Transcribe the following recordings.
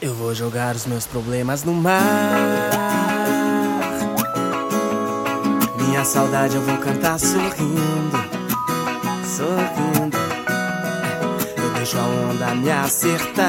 Eu vou jogar os meus problemas no mar. Minha saudade eu vou cantar sorrindo, sorrindo. Eu deixo a onda me acertar.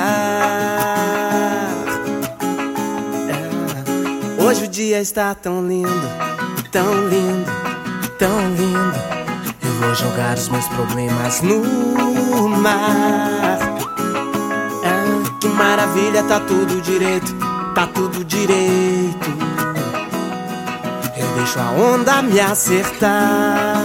Hoje o dia está tão lindo, tão lindo, tão lindo. Eu vou jogar os meus problemas no mar. Que maravilha, tá tudo direito, tá tudo direito. Eu deixo a onda me acertar.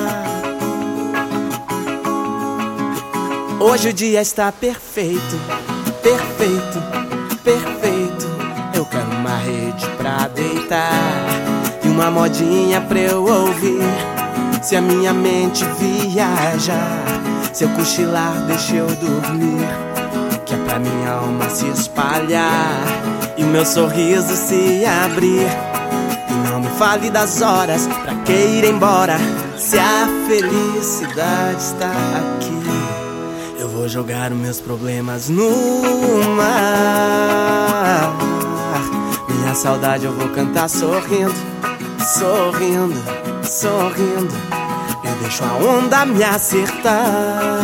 Hoje o dia está perfeito, perfeito, perfeito. Eu quero uma rede pra deitar e uma modinha pra eu ouvir. Se a minha mente viajar, se eu cochilar, deixa eu dormir, que é pra minha alma se espalhar e o meu sorriso se abrir. E não me fale das horas, pra que ir embora, se a felicidade está aqui. Eu vou jogar os meus problemas no mar. Minha saudade eu vou cantar sorrindo, sorrindo, sorrindo. Eu deixo a onda me acertar.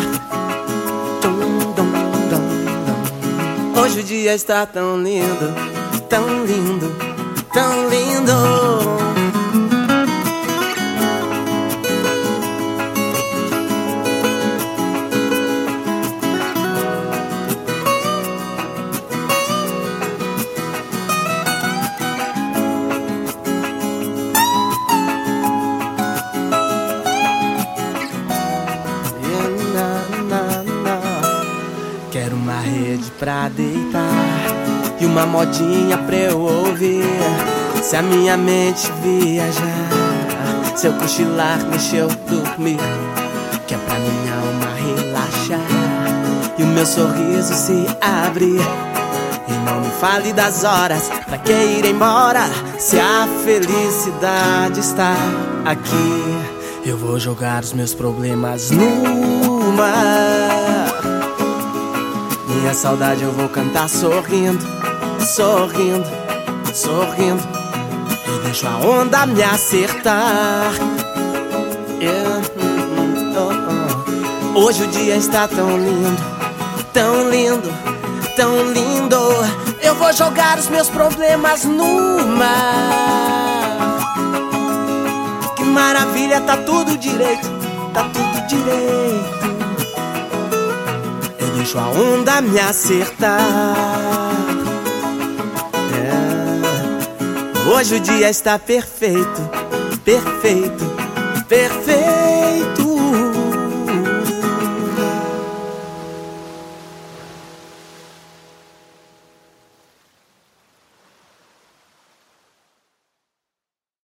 Hoje o dia está tão lindo, tão lindo, tão lindo. Quero uma rede pra deitar e uma modinha pra eu ouvir. Se a minha mente viajar, se eu cochilar, deixa eu dormir, que é pra minha alma relaxar e o meu sorriso se abrir. E não me fale das horas, pra que ir embora, se a felicidade está aqui. Eu vou jogar os meus problemas no mar. Minha saudade eu vou cantar sorrindo, sorrindo, sorrindo. E deixo a onda me acertar. Hoje o dia está tão lindo, tão lindo, tão lindo. Eu vou jogar os meus problemas no mar. Que maravilha, tá tudo direito, tá tudo direito. Deixo a onda me acertar. Hoje o dia está perfeito, perfeito, perfeito.